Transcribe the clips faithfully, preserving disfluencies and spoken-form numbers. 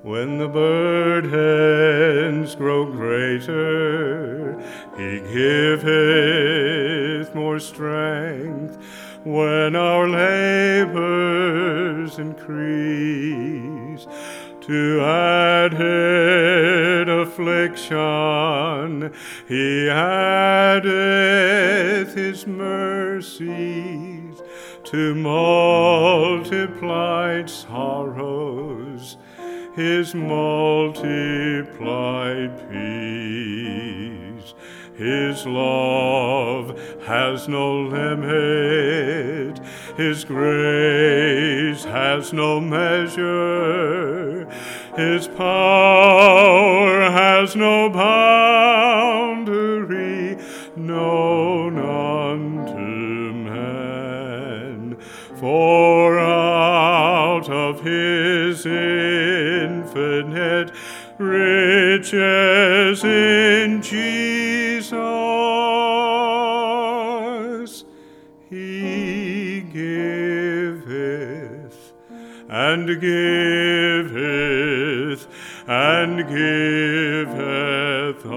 When the burdens grow greater, he giveth more strength. When our labors increase, to added affliction, he addeth his mercies. To multiplied sorrows, his multiplied peace. His love has no limit, his grace has no measure, his power has no boundary, known unto man. For out of his infinite riches in Jesus, he giveth and giveth and giveth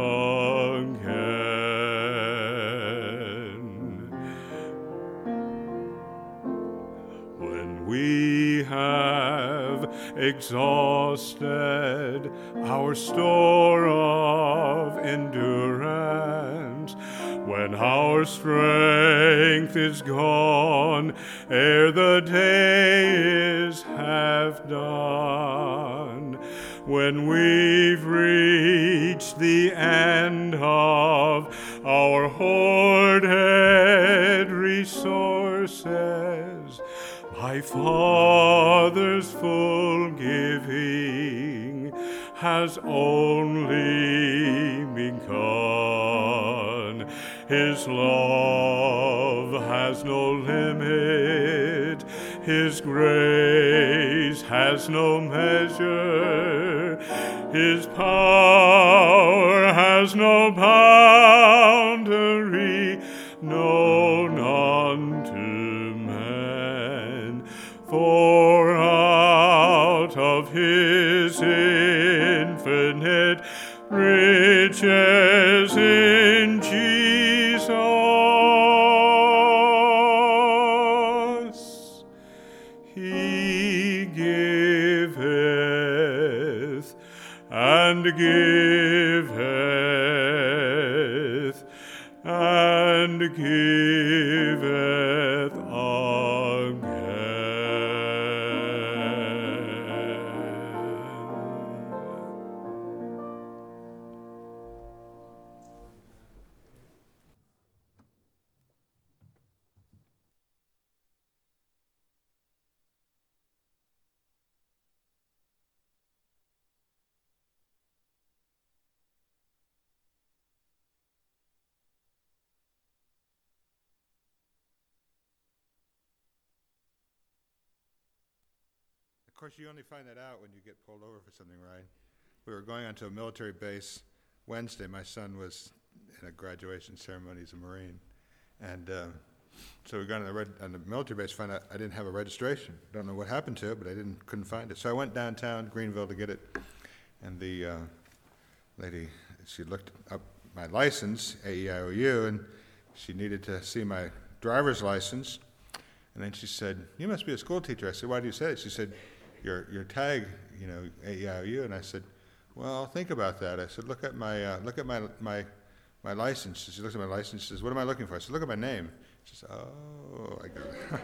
again. When we have exhausted our store of endurance, when our strength is gone ere the day is half done, when we've reached the end of our hoarded resources, my Father's full giving has only begun. His love has no limit, his grace has no measure, his power has no boundary, known unto man. For out of his infinite riches in Jesus, he giveth and giveth and giveth again. Of course, you only find that out when you get pulled over for something, right? We were going onto a military base Wednesday. My son was in a graduation ceremony. He's a Marine. And uh, so we got on the, red, on the military base, found out I didn't have a registration. Don't know what happened to it, but I didn't couldn't find it. So I went downtown, Greenville, to get it. And the uh, lady, she looked up my license, A E I O U, and she needed to see my driver's license. And then she said, "You must be a school teacher." I said, "Why do you say it?" She said, your your tag, you know, A E I O U. And I said, "Well, think about that." I said, look at my uh, look at my my my license. She looks at my license. She says, "What am I looking for?" I said, "Look at my name." She says, "Oh, I got it."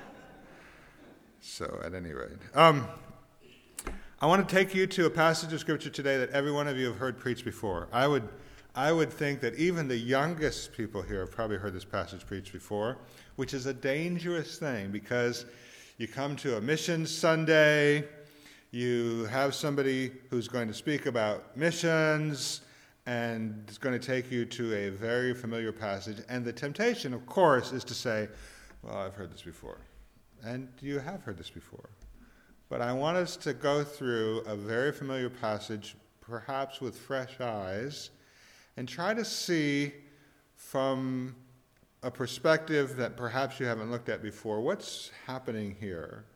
So at any rate, um, I want to take you to a passage of scripture today that every one of you have heard preached before. I would I would think that even the youngest people here have probably heard this passage preached before, which is a dangerous thing because you come to a mission Sunday, you have somebody who's going to speak about missions, and it's going to take you to a very familiar passage. And the temptation, of course, is to say, "Well, I've heard this before." And you have heard this before. But I want us to go through a very familiar passage, perhaps with fresh eyes, and try to see from a perspective that perhaps you haven't looked at before, what's happening here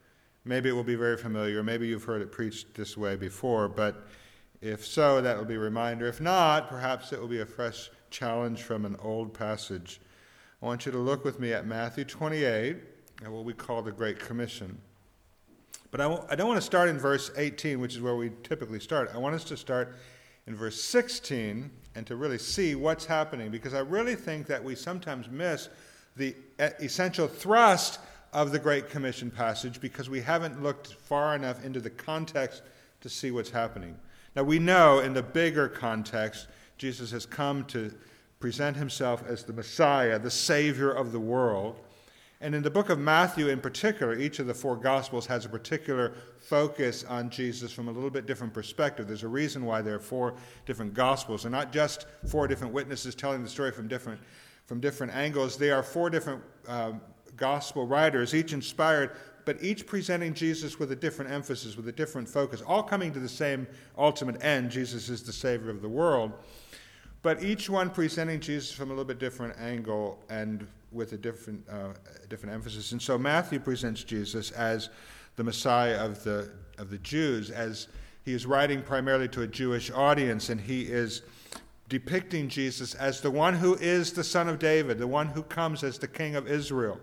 maybe it will be very familiar. Maybe you've heard it preached this way before, but if so, that will be a reminder. If not, perhaps it will be a fresh challenge from an old passage. I want you to look with me at Matthew twenty-eight, and what we call the Great Commission. But I, w- I don't want to start in verse eighteen, which is where we typically start. I want us to start in verse sixteen and to really see what's happening, because I really think that we sometimes miss the essential thrust of the Great Commission passage because we haven't looked far enough into the context to see what's happening. Now, we know in the bigger context, Jesus has come to present himself as the Messiah, the Savior of the world. And in the book of Matthew in particular, each of the four Gospels has a particular focus on Jesus from a little bit different perspective. There's a reason why there are four different Gospels. They're not just four different witnesses telling the story from different, from different angles. They are four different um, Gospel writers, each inspired, but each presenting Jesus with a different emphasis, with a different focus, all coming to the same ultimate end. Jesus is the Savior of the world. But each one presenting Jesus from a little bit different angle and with a different uh, different emphasis. And so Matthew presents Jesus as the Messiah of the of the Jews, as he is writing primarily to a Jewish audience, and he is depicting Jesus as the one who is the Son of David, the one who comes as the King of Israel.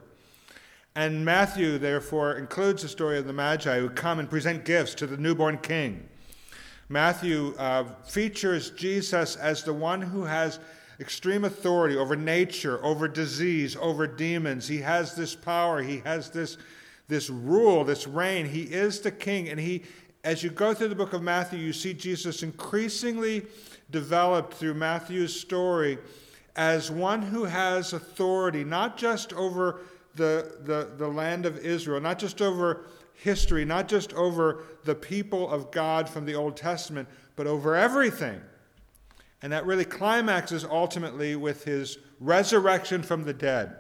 And Matthew, therefore, includes the story of the Magi who come and present gifts to the newborn king. Matthew uh, features Jesus as the one who has extreme authority over nature, over disease, over demons. He has this power. He has this, this rule, this reign. He is the king. And he, as you go through the book of Matthew, you see Jesus increasingly developed through Matthew's story as one who has authority, not just over the, the, the land of Israel, not just over history, not just over the people of God from the Old Testament, but over everything. And that really climaxes ultimately with his resurrection from the dead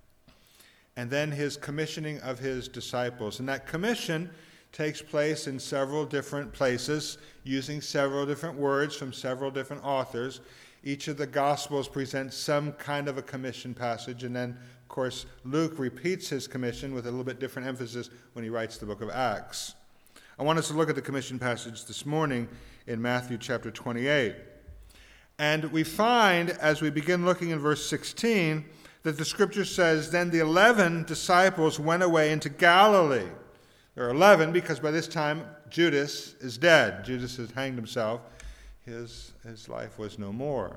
and then his commissioning of his disciples. And that commission takes place in several different places, using several different words from several different authors. Each of the Gospels presents some kind of a commission passage, and then, of course, Luke repeats his commission with a little bit different emphasis when he writes the book of Acts. I want us to look at the commission passage this morning in Matthew chapter twenty-eight. And we find, as we begin looking in verse sixteen, that the scripture says, "Then the eleven disciples went away into Galilee." There are eleven because by this time Judas is dead. Judas has hanged himself. His, his life was no more.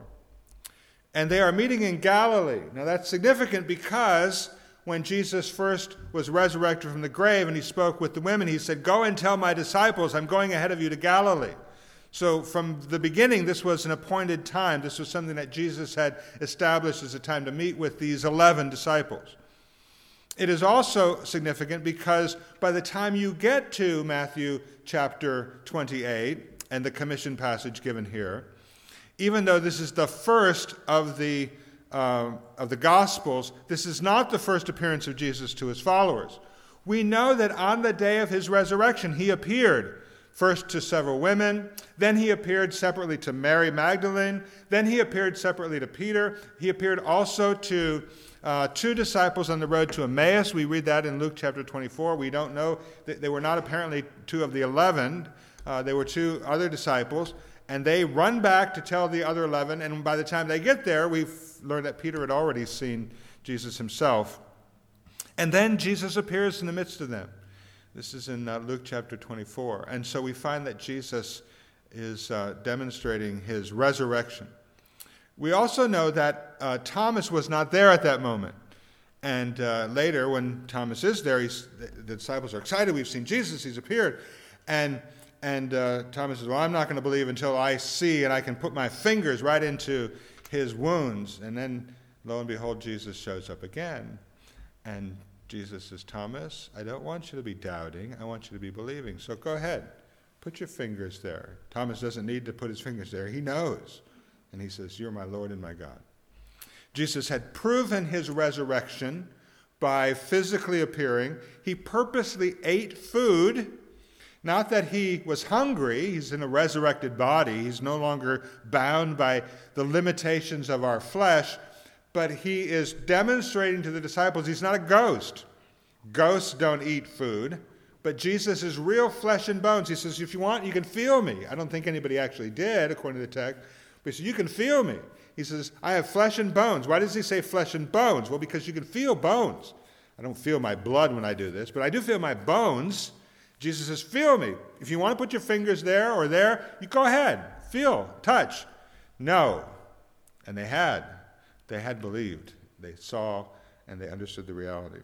And they are meeting in Galilee. Now that's significant because when Jesus first was resurrected from the grave and he spoke with the women, he said, "Go and tell my disciples, I'm going ahead of you to Galilee." So from the beginning, this was an appointed time. This was something that Jesus had established as a time to meet with these eleven disciples. It is also significant because by the time you get to Matthew chapter twenty-eight and the commission passage given here, even though this is the first of the uh, of the Gospels, this is not the first appearance of Jesus to his followers. We know that on the day of his resurrection, he appeared first to several women, then he appeared separately to Mary Magdalene, then he appeared separately to Peter. He appeared also to uh, two disciples on the road to Emmaus. We read that in Luke chapter twenty-four. We don't know, they were not apparently two of the eleven. Uh, they were two other disciples. And they run back to tell the other eleven, and by the time they get there, we've learned that Peter had already seen Jesus himself. And then Jesus appears in the midst of them. This is in uh, Luke chapter twenty-four. And so we find that Jesus is uh, demonstrating his resurrection. We also know that uh, Thomas was not there at that moment. And uh, later, when Thomas is there, he's, the disciples are excited. We've seen Jesus. He's appeared. And And uh, Thomas says, "Well, I'm not going to believe until I see and I can put my fingers right into his wounds." And then, lo and behold, Jesus shows up again. And Jesus says, "Thomas, I don't want you to be doubting. I want you to be believing. So go ahead. Put your fingers there." Thomas doesn't need to put his fingers there. He knows. And he says, "You're my Lord and my God." Jesus had proven his resurrection by physically appearing. He purposely ate food. Not that he was hungry. He's in a resurrected body. He's no longer bound by the limitations of our flesh. But he is demonstrating to the disciples he's not a ghost. Ghosts don't eat food. But Jesus is real flesh and bones. He says, if you want, you can feel me. I don't think anybody actually did, according to the text. But he says, you can feel me. He says, I have flesh and bones. Why does he say flesh and bones? Well, because you can feel bones. I don't feel my blood when I do this, but I do feel my bones. Jesus says, feel me. If you want to put your fingers there or there, you go ahead. Feel, touch. No. And they had. They had believed. They saw and they understood the reality.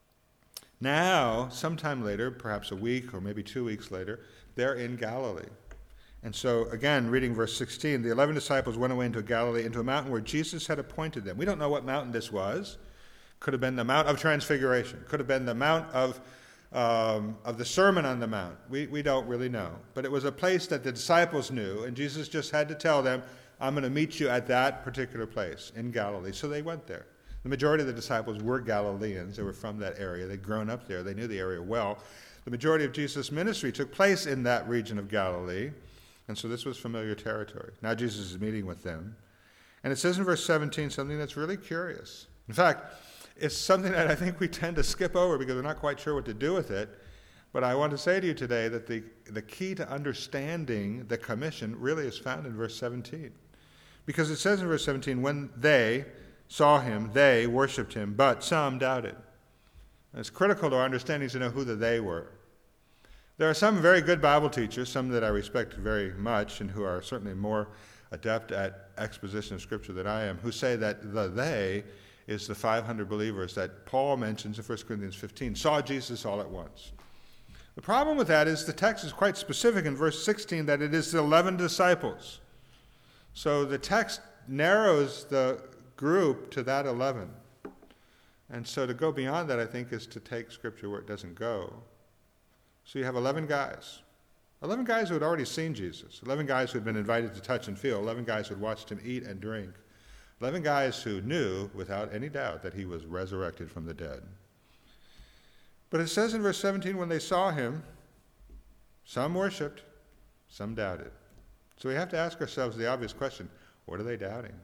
Now, sometime later, perhaps a week or maybe two weeks later, they're in Galilee. And so, again, reading verse sixteen, the eleven disciples went away into Galilee, into a mountain where Jesus had appointed them. We don't know what mountain this was. Could have been the Mount of Transfiguration. Could have been the Mount of um, of the Sermon on the Mount. We, we don't really know. But it was a place that the disciples knew, and Jesus just had to tell them, I'm going to meet you at that particular place in Galilee. So they went there. The majority of the disciples were Galileans. They were from that area. They'd grown up there. They knew the area well. The majority of Jesus' ministry took place in that region of Galilee, and so this was familiar territory. Now Jesus is meeting with them. And it says in verse seventeen something that's really curious. In fact, it's something that I think we tend to skip over because we're not quite sure what to do with it. But I want to say to you today that the, the key to understanding the commission really is found in verse seventeen. Because it says in verse seventeen, when they saw him, they worshipped him, but some doubted. And it's critical to our understanding to know who the they were. There are some very good Bible teachers, some that I respect very much and who are certainly more adept at exposition of Scripture than I am, who say that the they is the five hundred believers that Paul mentions in First Corinthians fifteen, saw Jesus all at once. The problem with that is the text is quite specific in verse sixteen that it is the eleven disciples. So the text narrows the group to that eleven. And so to go beyond that, I think, is to take Scripture where it doesn't go. So you have eleven guys. eleven guys who had already seen Jesus. eleven guys who had been invited to touch and feel. eleven guys who had watched him eat and drink. eleven guys who knew, without any doubt, that he was resurrected from the dead. But it says in verse seventeen, when they saw him, some worshipped, some doubted. So we have to ask ourselves the obvious question, what are they doubting?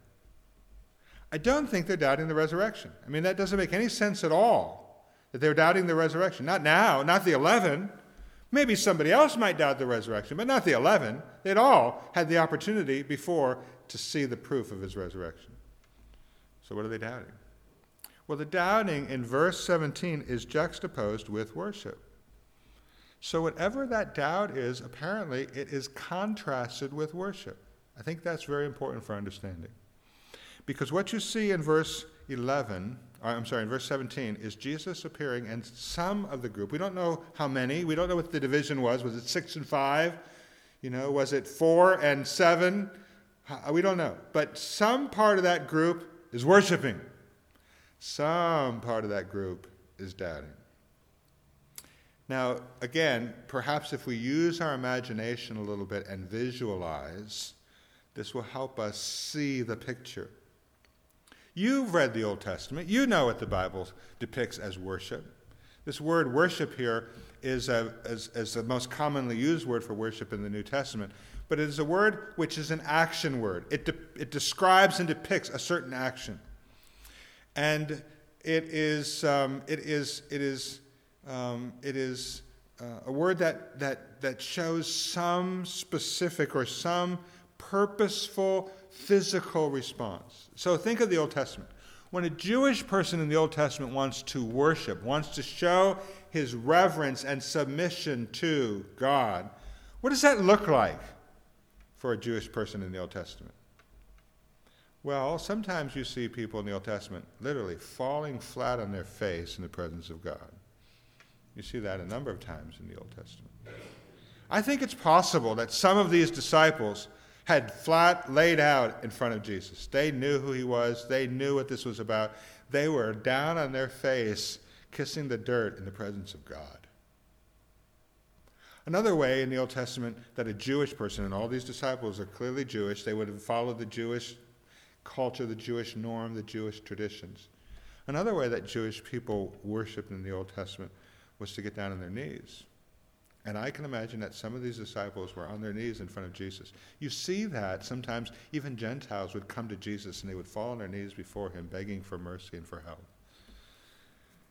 I don't think they're doubting the resurrection. I mean, that doesn't make any sense at all, that they're doubting the resurrection. Not now, not the eleven. Maybe somebody else might doubt the resurrection, but not the eleven. They'd all had the opportunity before to see the proof of his resurrection. So what are they doubting? Well, the doubting in verse seventeen is juxtaposed with worship. So whatever that doubt is, apparently it is contrasted with worship. I think that's very important for understanding. Because what you see in verse eleven, or I'm sorry, in verse seventeen, is Jesus appearing and some of the group. We don't know how many. We don't know what the division was. Was it six and five? You know, was it four and seven? We don't know. But some part of that group is worshiping. Some part of that group is doubting. Now, again, perhaps if we use our imagination a little bit and visualize, this will help us see the picture. You've read the Old Testament. You know what the Bible depicts as worship. This word worship here is, a, is, is the most commonly used word for worship in the New Testament. But it is a word which is an action word. It, de- it describes and depicts a certain action. And it is, um, it is, it is, um, it is uh, a word that, that, that shows some specific or some purposeful physical response. So think of the Old Testament. When a Jewish person in the Old Testament wants to worship, wants to show his reverence and submission to God, what does that look like for a Jewish person in the Old Testament? Well, sometimes you see people in the Old Testament literally falling flat on their face in the presence of God. You see that a number of times in the Old Testament. I think it's possible that some of these disciples had flat laid out in front of Jesus. They knew who he was. They knew what this was about. They were down on their face, kissing the dirt in the presence of God. Another way in the Old Testament that a Jewish person, and all these disciples are clearly Jewish, they would have followed the Jewish culture, the Jewish norm, the Jewish traditions. Another way that Jewish people worshiped in the Old Testament was to get down on their knees. And I can imagine that some of these disciples were on their knees in front of Jesus. You see that sometimes even Gentiles would come to Jesus and they would fall on their knees before him, begging for mercy and for help.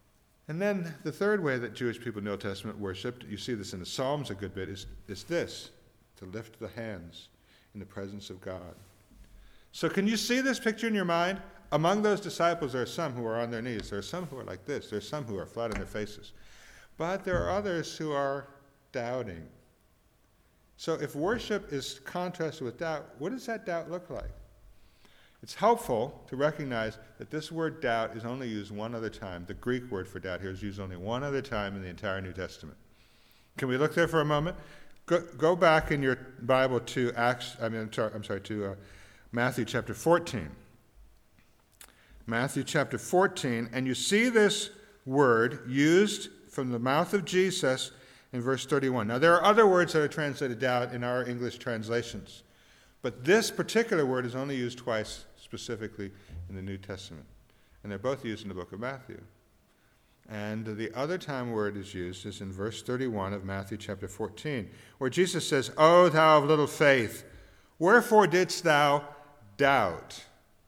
And then the third way that Jewish people in the Old Testament worshipped, you see this in the Psalms a good bit, is, is this, to lift the hands in the presence of God. So can you see this picture in your mind? Among those disciples, there are some who are on their knees. There are some who are like this. There are some who are flat on their faces. But there are others who are doubting. So if worship is contrasted with doubt, what does that doubt look like? It's helpful to recognize that this word doubt is only used one other time. The Greek word for doubt here is used only one other time in the entire New Testament. Can we look there for a moment? Go, go back in your Bible to Acts. I mean, I'm sorry, I'm sorry to uh, Matthew chapter fourteen. Matthew chapter fourteen, and you see this word used from the mouth of Jesus in verse thirty-one. Now, there are other words that are translated doubt in our English translations, but this particular word is only used twice specifically in the New Testament, and they're both used in the book of Matthew. And the other time word is used is in verse thirty-one of Matthew chapter fourteen, where Jesus says, "O thou of little faith, wherefore didst thou doubt?"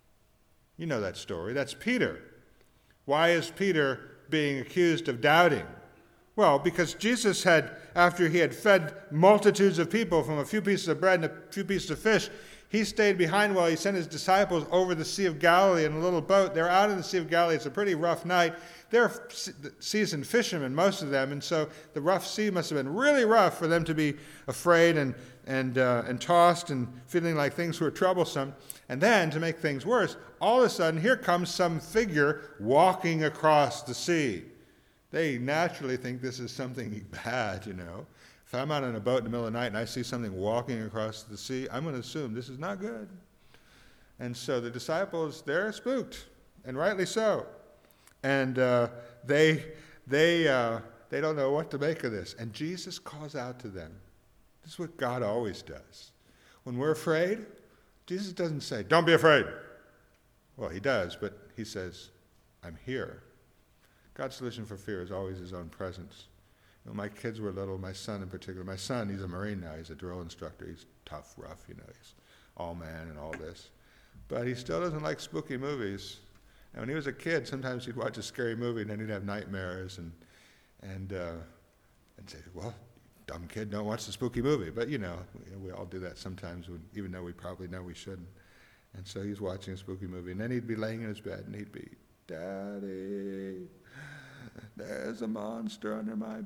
You know that story. That's Peter. Why is Peter being accused of doubting? Well, because Jesus had, after he had fed multitudes of people from a few pieces of bread and a few pieces of fish, he stayed behind while he sent his disciples over the Sea of Galilee in a little boat. They're out in the Sea of Galilee. It's a pretty rough night. They're seasoned fishermen, most of them, and so the rough sea must have been really rough for them to be afraid and and uh, and tossed and feeling like things were troublesome. And then, to make things worse, all of a sudden, here comes some figure walking across the sea. They naturally think this is something bad, you know. If I'm out on a boat in the middle of the night and I see something walking across the sea, I'm going to assume this is not good. And so the disciples, they're spooked, and rightly so. And uh, they they uh, they don't know what to make of this. And Jesus calls out to them. This is what God always does. When we're afraid, Jesus doesn't say, "Don't be afraid." Well, he does, but he says, "I'm here." God's solution for fear is always his own presence. When my kids were little, my son in particular, my son, he's a Marine now, he's a drill instructor, he's tough, rough, you know, he's all man and all this. But he still doesn't like spooky movies. And when he was a kid, sometimes he'd watch a scary movie and then he'd have nightmares and and uh, and say, "Well, dumb kid, don't watch the spooky movie." But, you know, we, we all do that sometimes, when, even though we probably know we shouldn't. And so he's watching a spooky movie, and then he'd be laying in his bed, and he'd be, "Daddy, there's a monster under my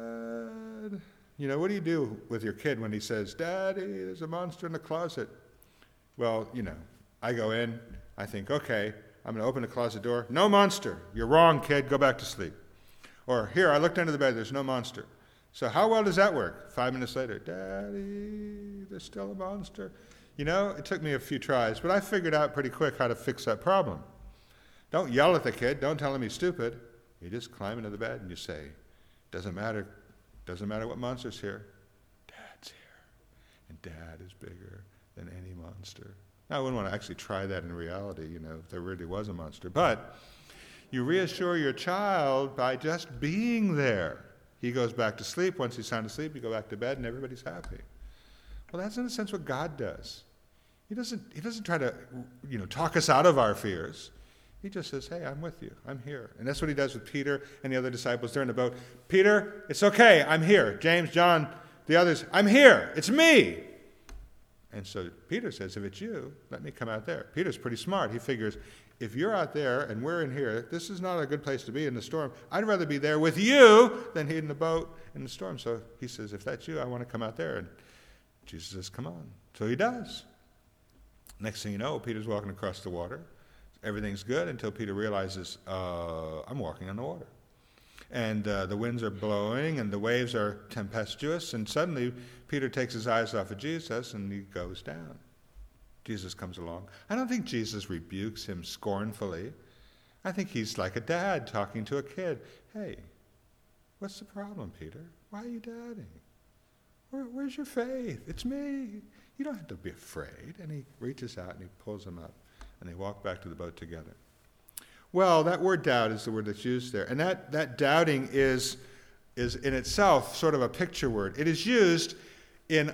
bed." You know, what do you do with your kid when he says, "Daddy, there's a monster in the closet"? Well, you know, I go in, I think, okay, I'm going to open the closet door. "No monster." "You're wrong, kid. Go back to sleep." Or, "Here, I looked under the bed. There's no monster." So how well does that work? Five minutes later, "Daddy, there's still a monster." You know, it took me a few tries, but I figured out pretty quick how to fix that problem. Don't yell at the kid. Don't tell him he's stupid. You just climb into the bed and you say, "Doesn't matter. Doesn't matter what monster's here. Dad's here. And Dad is bigger than any monster." Now, I wouldn't want to actually try that in reality, you know, if there really was a monster. But you reassure your child by just being there. He goes back to sleep. Once he's sound asleep, you go back to bed and everybody's happy. Well, that's in a sense what God does. He doesn't, he doesn't try to, you know, talk us out of our fears. He just says, "Hey, I'm with you. I'm here." And that's what he does with Peter and the other disciples. They're in the boat. "Peter, it's okay. I'm here." James, John, the others, "I'm here. It's me." And so Peter says, "If it's you, let me come out there." Peter's pretty smart. He figures, if you're out there and we're in here, this is not a good place to be in the storm. I'd rather be there with you than in the boat in the storm. So he says, "If that's you, I want to come out there." And Jesus says, "Come on." So he does. Next thing you know, Peter's walking across the water. Everything's good until Peter realizes, uh, I'm walking on the water. And uh, the winds are blowing and the waves are tempestuous, and suddenly Peter takes his eyes off of Jesus and he goes down. Jesus comes along. I don't think Jesus rebukes him scornfully. I think he's like a dad talking to a kid. "Hey, what's the problem, Peter? Why are you doubting? Where, where's your faith? It's me. You don't have to be afraid." And he reaches out and he pulls him up. And they walk back to the boat together. Well, that word doubt is the word that's used there. And that, that doubting is, is in itself sort of a picture word. It is used in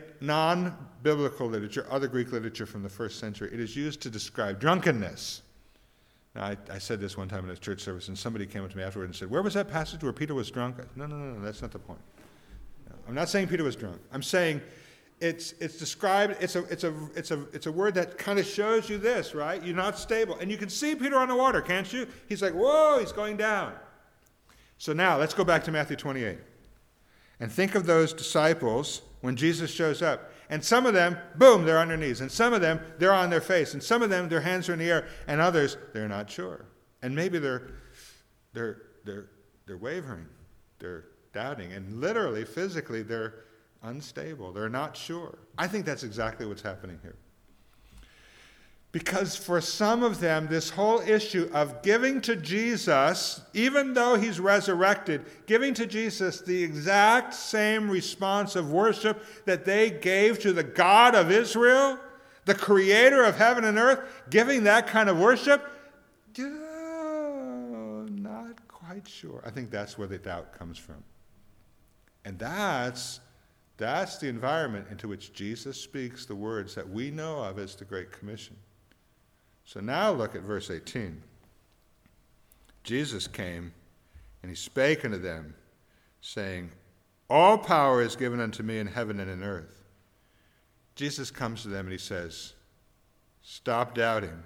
non-biblical literature, other Greek literature from the first century. It is used to describe drunkenness. Now, I, I said this one time in a church service, and somebody came up to me afterward and said, where was that passage where Peter was drunk? I said, no, no, no, no, that's not the point. No, I'm not saying Peter was drunk. I'm saying it's it's described, it's a it's a it's a it's a word that kind of shows you this, right? You're not stable. And you can see Peter on the water, can't you? He's like, whoa, he's going down. So now let's go back to Matthew twenty-eight. And think of those disciples when Jesus shows up. And some of them, boom, they're on their knees. And some of them, they're on their face. And some of them, their hands are in the air. And others, they're not sure. And maybe they're they're they're they're wavering. They're doubting. And literally, physically, they're unstable. They're not sure. I think that's exactly what's happening here. Because for some of them, this whole issue of giving to Jesus, even though he's resurrected, giving to Jesus the exact same response of worship that they gave to the God of Israel, the creator of heaven and earth, giving that kind of worship, oh, not quite sure. I think that's where the doubt comes from. And that's, that's the environment into which Jesus speaks the words that we know of as the Great Commission. So now look at verse eighteen. Jesus came, and he spake unto them, saying, all power is given unto me in heaven and in earth. Jesus comes to them and he says, stop doubting.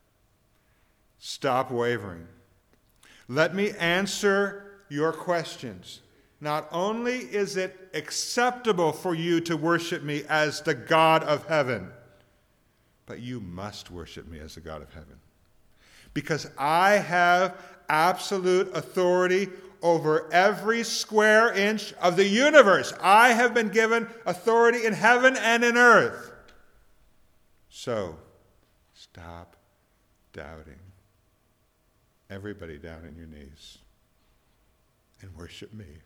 Stop wavering. Let me answer your questions. Not only is it acceptable for you to worship me as the God of heaven, but you must worship me as the God of heaven. Because I have absolute authority over every square inch of the universe. I have been given authority in heaven and in earth. So, stop doubting. Everybody down on your knees and worship me.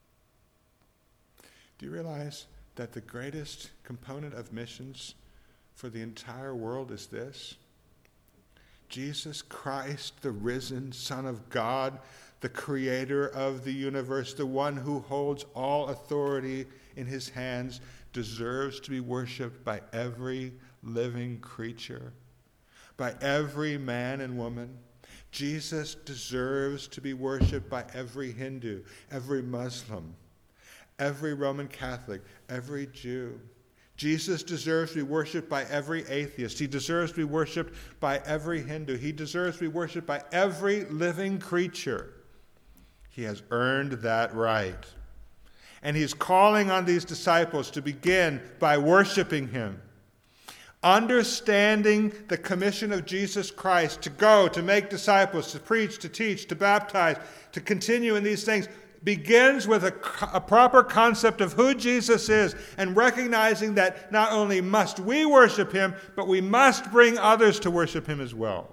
Do you realize that the greatest component of missions for the entire world is this? Jesus Christ, the risen Son of God, the creator of the universe, the one who holds all authority in his hands, deserves to be worshipped by every living creature, by every man and woman. Jesus deserves to be worshipped by every Hindu, every Muslim, every Roman Catholic, every Jew. Jesus deserves to be worshipped by every atheist. He deserves to be worshipped by every Hindu. He deserves to be worshipped by every living creature. He has earned that right. And he's calling on these disciples to begin by worshiping him. Understanding the commission of Jesus Christ to go, to make disciples, to preach, to teach, to baptize, to continue in these things, begins with a, a proper concept of who Jesus is and recognizing that not only must we worship him, but we must bring others to worship him as well.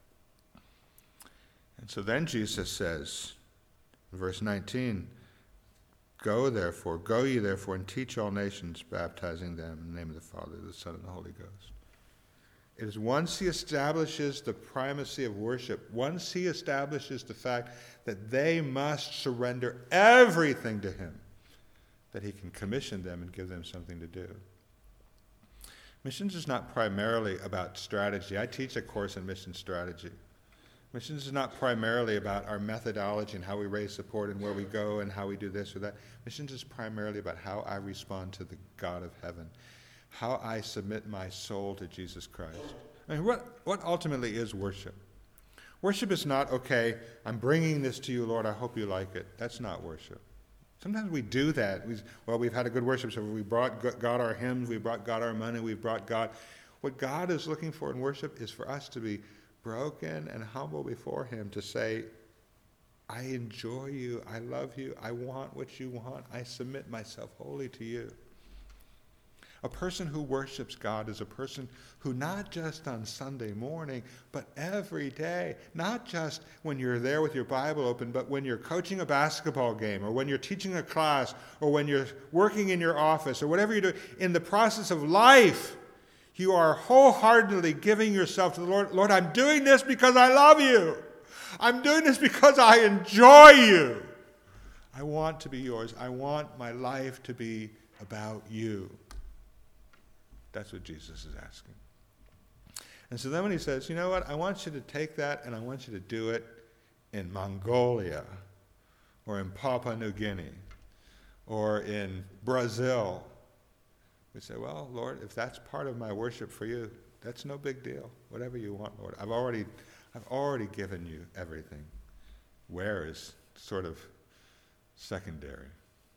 And so then Jesus says, in verse nineteen, Go therefore, go ye therefore, and teach all nations, baptizing them in the name of the Father, the Son, and the Holy Ghost. It is once he establishes the primacy of worship, once he establishes the fact that they must surrender everything to him, that he can commission them and give them something to do. Missions is not primarily about strategy. I teach a course in mission strategy. Missions is not primarily about our methodology and how we raise support and where we go and how we do this or that. Missions is primarily about how I respond to the God of heaven, how I submit my soul to Jesus Christ. I mean, what, what ultimately is worship? Worship is not, okay, I'm bringing this to you, Lord, I hope you like it. That's not worship. Sometimes we do that. We, well, we've had a good worship, so we brought God our hymns, we brought God our money, we brought God. What God is looking for in worship is for us to be broken and humble before him, to say, I enjoy you, I love you, I want what you want, I submit myself wholly to you. A person who worships God is a person who not just on Sunday morning, but every day, not just when you're there with your Bible open, but when you're coaching a basketball game, or when you're teaching a class, or when you're working in your office, or whatever you do, in the process of life, you are wholeheartedly giving yourself to the Lord. Lord, I'm doing this because I love you. I'm doing this because I enjoy you. I want to be yours. I want my life to be about you. That's what Jesus is asking. And so then when he says, you know what, I want you to take that and I want you to do it in Mongolia or in Papua New Guinea or in Brazil, we say, well, Lord, if that's part of my worship for you, that's no big deal. Whatever you want, Lord. I've already, I've already given you everything. Where is sort of secondary.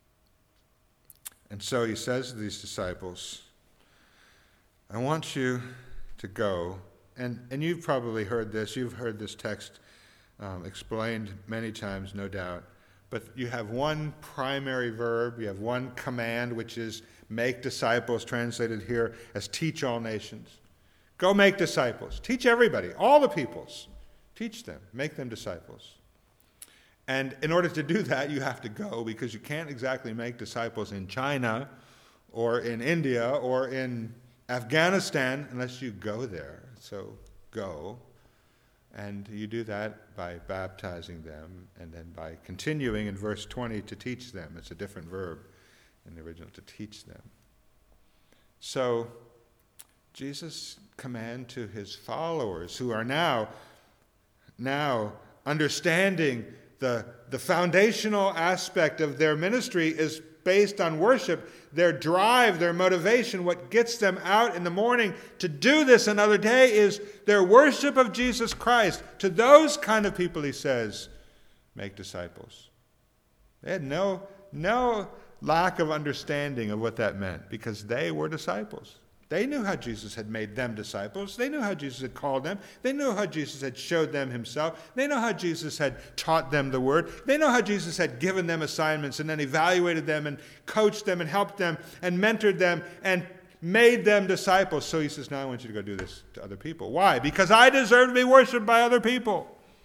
And so he says to these disciples, I want you to go, and, and you've probably heard this, you've heard this text um, explained many times, no doubt, but you have one primary verb, you have one command, which is make disciples, translated here as teach all nations. Go make disciples. Teach everybody, all the peoples. Teach them, make them disciples. And in order to do that, you have to go, because you can't exactly make disciples in China or in India or in Afghanistan unless you go there. So go. And you do that by baptizing them and then by continuing in verse twenty to teach them. It's a different verb in the original, to teach them. So Jesus' command to his followers, who are now, now understanding the, the foundational aspect of their ministry is based on worship, their drive, their motivation, what gets them out in the morning to do this another day is their worship of Jesus Christ. To those kind of people, he says, make disciples. They had no, no lack of understanding of what that meant, because they were disciples. They knew how Jesus had made them disciples. They knew how Jesus had called them. They knew how Jesus had showed them himself. They know how Jesus had taught them the word. They know how Jesus had given them assignments and then evaluated them and coached them and helped them and mentored them and made them disciples. So he says, now I want you to go do this to other people. Why? Because I deserve to be worshipped by other people.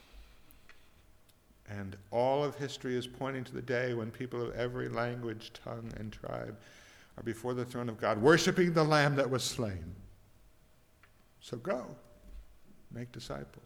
And all of history is pointing to the day when people of every language, tongue, and tribe are before the throne of God, worshiping the Lamb that was slain. So go, make disciples.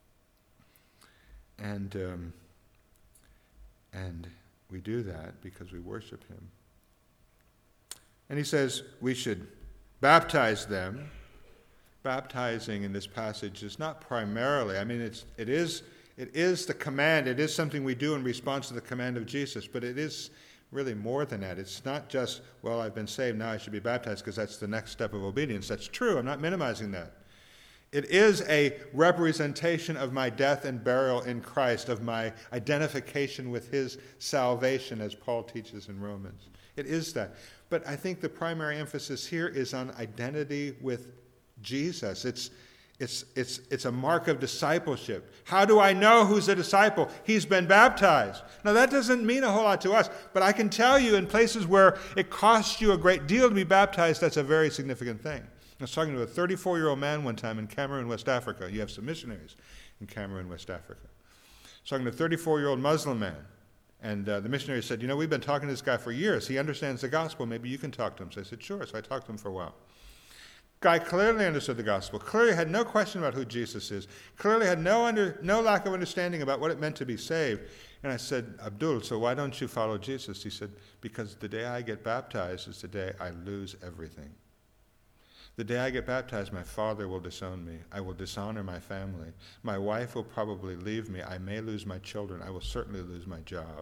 And, um, and we do that because we worship him. And he says we should baptize them. Baptizing in this passage is not primarily, I mean, it's, it is, it is the command, it is something we do in response to the command of Jesus, but it is really more than that. It's not just, well, I've been saved, now I should be baptized because that's the next step of obedience. That's true. I'm not minimizing that. It is a representation of my death and burial in Christ, of my identification with his salvation, as Paul teaches in Romans. It is that. But I think the primary emphasis here is on identity with Jesus. It's It's, it's, it's a mark of discipleship. How do I know who's a disciple? He's been baptized. Now, that doesn't mean a whole lot to us, but I can tell you in places where it costs you a great deal to be baptized, that's a very significant thing. I was talking to a thirty-four-year-old man one time in Cameroon, West Africa. You have some missionaries in Cameroon, West Africa. I was talking to a thirty-four-year-old Muslim man, and uh, the missionary said, you know, we've been talking to this guy for years. He understands the gospel. Maybe you can talk to him. So I said, sure. So I talked to him for a while. Guy clearly understood the gospel, clearly had no question about who Jesus is, clearly had no under, no lack of understanding about what it meant to be saved. And I said, Abdul, so why don't you follow Jesus? He said, because the day I get baptized is the day I lose everything. The day I get baptized, my father will disown me. I will dishonor my family. My wife will probably leave me. I may lose my children. I will certainly lose my job.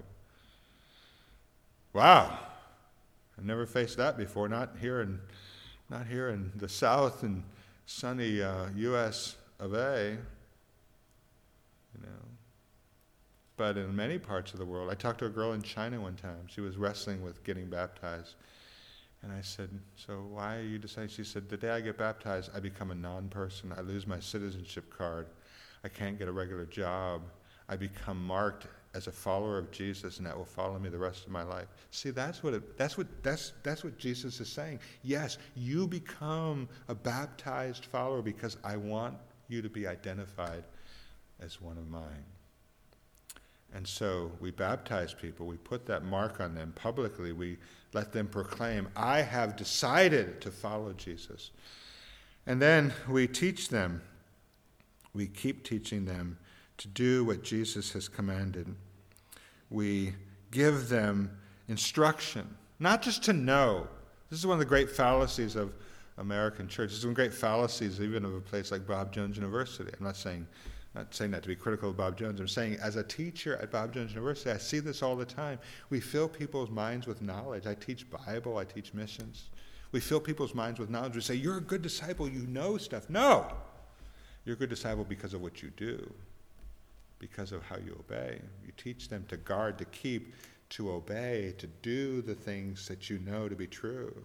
Wow. I've never faced that before, not here in Not here in the south and sunny uh, U S of A, you know, but in many parts of the world. I talked to a girl in China one time. She was wrestling with getting baptized. And I said, so why are you deciding? She said, the day I get baptized, I become a non-person. I lose my citizenship card. I can't get a regular job. I become marked as a follower of Jesus, and that will follow me the rest of my life. See, that's what it, that's what that's that's what Jesus is saying. Yes, you become a baptized follower because I want you to be identified as one of mine. And so we baptize people. We put that mark on them publicly. We let them proclaim, I have decided to follow Jesus. And then we teach them. We keep teaching them to do what Jesus has commanded. We give them instruction, not just to know. This is one of the great fallacies of, American church. There's some great fallacies even of a place like Bob Jones University. I'm not saying not saying that to be critical of Bob Jones. I'm saying as a teacher at Bob Jones University, I see this all the time. We fill people's minds with knowledge. I teach Bible. I teach missions. We fill people's minds with knowledge. We say, you're a good disciple. You know stuff. No! You're a good disciple because of what you do, because of how you obey. You teach them to guard, to keep, to obey, to do the things that you know to be true.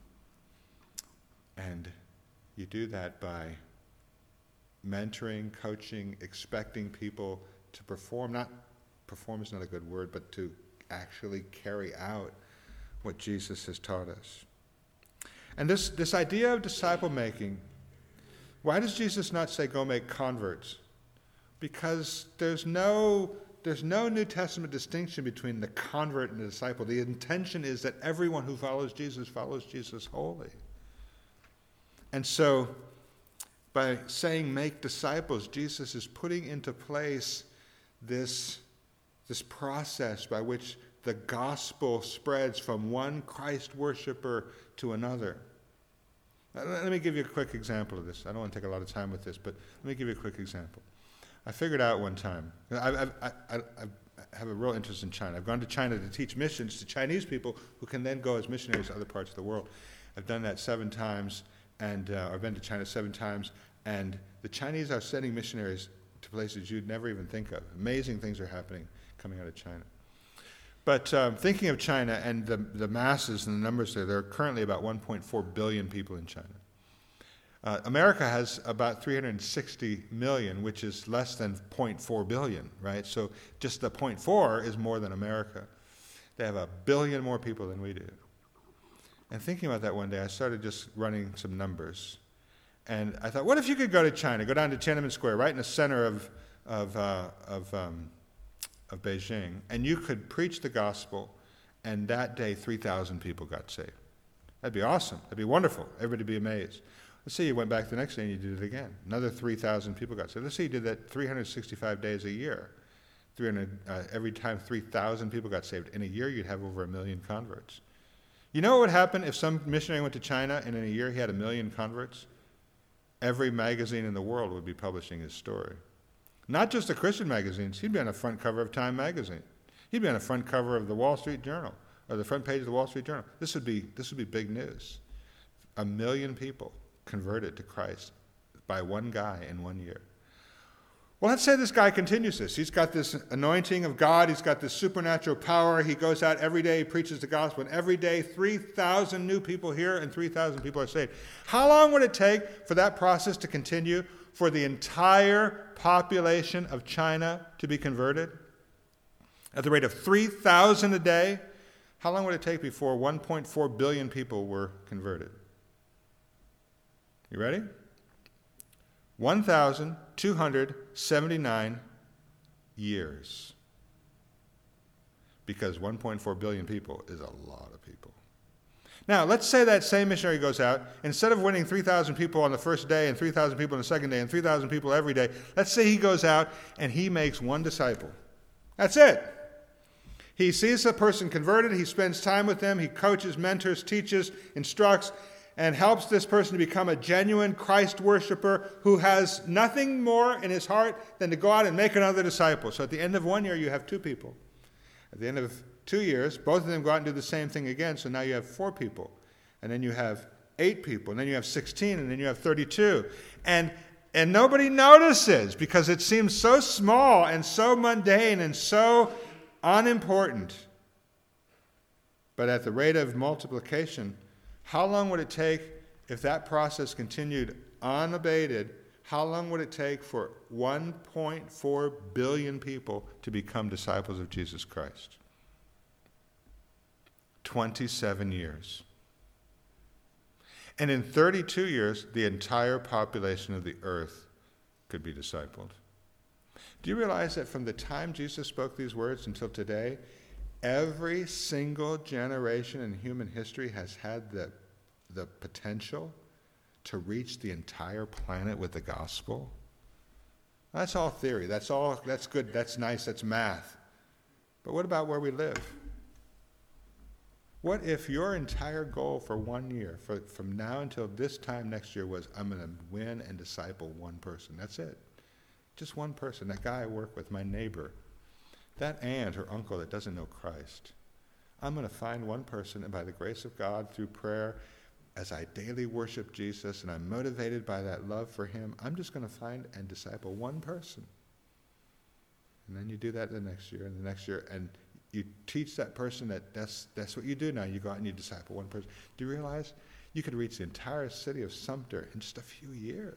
And you do that by mentoring, coaching, expecting people to perform. Not perform is not a good word, but to actually carry out what Jesus has taught us. And this, this idea of disciple making, why does Jesus not say go make converts? Because there's no there's no New Testament distinction between the convert and the disciple. The intention is that everyone who follows Jesus follows Jesus wholly. And so, by saying make disciples, Jesus is putting into place this, this process by which the gospel spreads from one Christ worshiper to another. Now, let me give you a quick example of this. I don't want to take a lot of time with this, but let me give you a quick example. I figured out one time, I, I, I, I have a real interest in China. I've gone to China to teach missions to Chinese people who can then go as missionaries to other parts of the world. I've done that seven times. And uh, I've been to China seven times, and the Chinese are sending missionaries to places you'd never even think of. Amazing things are happening coming out of China. But um, thinking of China and the, the masses and the numbers there, there are currently about one point four billion people in China. Uh, America has about three hundred sixty million, which is less than zero point four billion, right? So just the zero point four is more than America. They have a billion more people than we do. And thinking about that one day, I started just running some numbers. And I thought, what if you could go to China, go down to Tiananmen Square, right in the center of, of, uh, of, um, of Beijing, and you could preach the gospel, and that day three thousand people got saved. That'd be awesome. That'd be wonderful. Everybody would be amazed. Let's say you went back the next day and you did it again. Another three thousand people got saved. Let's say you did that three hundred sixty-five days a year. three hundred, uh, every time three thousand people got saved. In a year, you'd have over a million converts. You know what would happen if some missionary went to China and in a year he had a million converts? Every magazine in the world would be publishing his story. Not just the Christian magazines. He'd be on the front cover of Time magazine. He'd be on the front cover of the Wall Street Journal, or the front page of the Wall Street Journal. This would be, this would be big news. A million people converted to Christ by one guy in one year. Well, let's say this guy continues this. He's got this anointing of God. He's got this supernatural power. He goes out every day, he preaches the gospel, and every day three thousand new people hear and three thousand people are saved. How long would it take for that process to continue, for the entire population of China to be converted? At the rate of three thousand a day, how long would it take before one point four billion people were converted? You ready? one thousand two hundred seventy-nine years. Because one point four billion people is a lot of people. Now, let's say that same missionary goes out, instead of winning three thousand people on the first day and three thousand people on the second day and three thousand people every day, let's say he goes out and he makes one disciple. That's it. He sees a person converted, he spends time with them, he coaches, mentors, teaches, instructs, and helps this person to become a genuine Christ worshiper who has nothing more in his heart than to go out and make another disciple. So at the end of one year, you have two people. At the end of two years, both of them go out and do the same thing again, so now you have four people. And then you have eight people, and then you have sixteen, and then you have thirty-two. And, and nobody notices because it seems so small and so mundane and so unimportant. But at the rate of multiplication, how long would it take if that process continued unabated? How long would it take for one point four billion people to become disciples of Jesus Christ? twenty-seven years. And in thirty-two years, the entire population of the earth could be discipled. Do you realize that from the time Jesus spoke these words until today, every single generation in human history has had the, the potential to reach the entire planet with the gospel? That's all theory. That's all. That's good. That's nice. That's math. But what about where we live? What if your entire goal for one year, for, from now until this time next year, was I'm going to win and disciple one person? That's it. Just one person. That guy I work with, my neighbor. That aunt or uncle that doesn't know Christ. I'm going to find one person, and by the grace of God, through prayer, as I daily worship Jesus, and I'm motivated by that love for him, I'm just going to find and disciple one person. And then you do that the next year and the next year, and you teach that person that that's, that's what you do now. You go out and you disciple one person. Do you realize you could reach the entire city of Sumter in just a few years?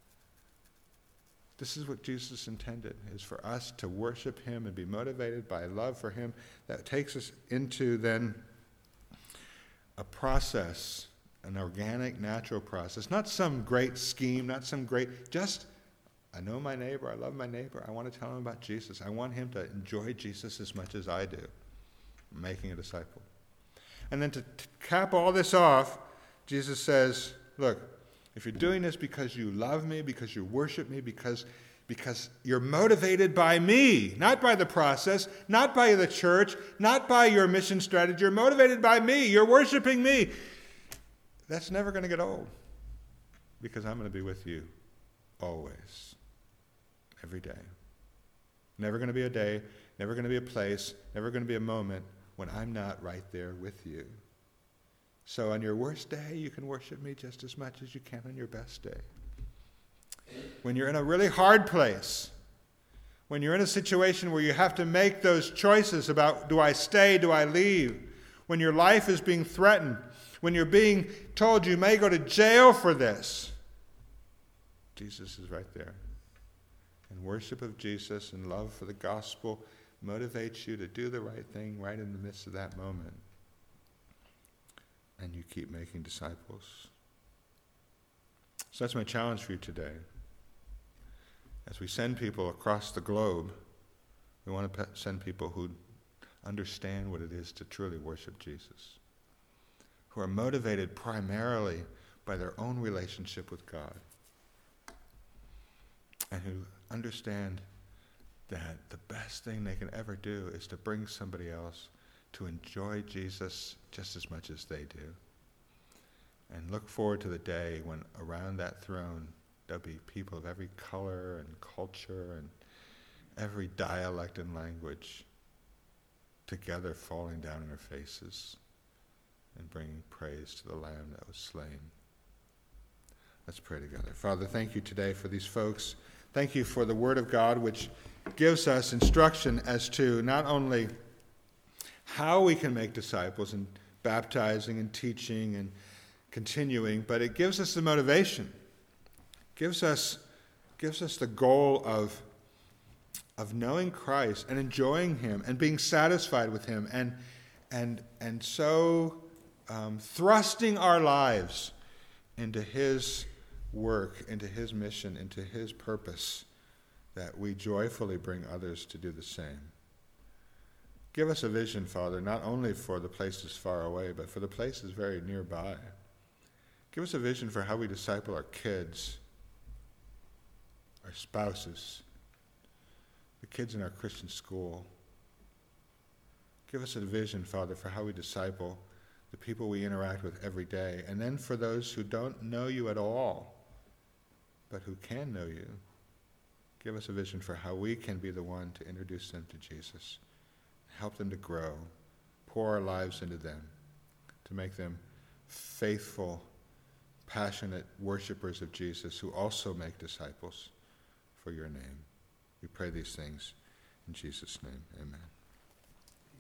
This is what Jesus intended, is for us to worship him and be motivated by love for him. That takes us into then a process, an organic, natural process. Not some great scheme, not some great, just, I know my neighbor, I love my neighbor, I want to tell him about Jesus. I want him to enjoy Jesus as much as I do, making a disciple. And then to, to cap all this off, Jesus says, look, if you're doing this because you love me, because you worship me, because, because you're motivated by me, not by the process, not by the church, not by your mission strategy, you're motivated by me, you're worshiping me, that's never going to get old, because I'm going to be with you always, every day. Never going to be a day, never going to be a place, never going to be a moment when I'm not right there with you. So on your worst day, you can worship me just as much as you can on your best day. When you're in a really hard place, when you're in a situation where you have to make those choices about, do I stay, do I leave? When your life is being threatened, when you're being told you may go to jail for this, Jesus is right there. And worship of Jesus and love for the gospel motivates you to do the right thing right in the midst of that moment. And you keep making disciples. So that's my challenge for you today. As we send people across the globe, we want to send people who understand what it is to truly worship Jesus, who are motivated primarily by their own relationship with God, and who understand that the best thing they can ever do is to bring somebody else to enjoy Jesus just as much as they do. And look forward to the day when around that throne there'll be people of every color and culture and every dialect and language together falling down in their faces and bringing praise to the Lamb that was slain. Let's pray together. Father, thank you today for these folks. Thank you for the Word of God, which gives us instruction as to not only how we can make disciples and baptizing and teaching and continuing, but it gives us the motivation, gives us gives us the goal of, of knowing Christ and enjoying him and being satisfied with him and and and so um, thrusting our lives into his work, into his mission, into his purpose, that we joyfully bring others to do the same. Give us a vision, Father, not only for the places far away, but for the places very nearby. Give us a vision for how we disciple our kids, our spouses, the kids in our Christian school. Give us a vision, Father, for how we disciple the people we interact with every day. And then for those who don't know you at all, but who can know you, give us a vision for how we can be the one to introduce them to Jesus. Help them to grow, pour our lives into them, to make them faithful, passionate worshipers of Jesus who also make disciples for your name. We pray these things in Jesus' name. Amen.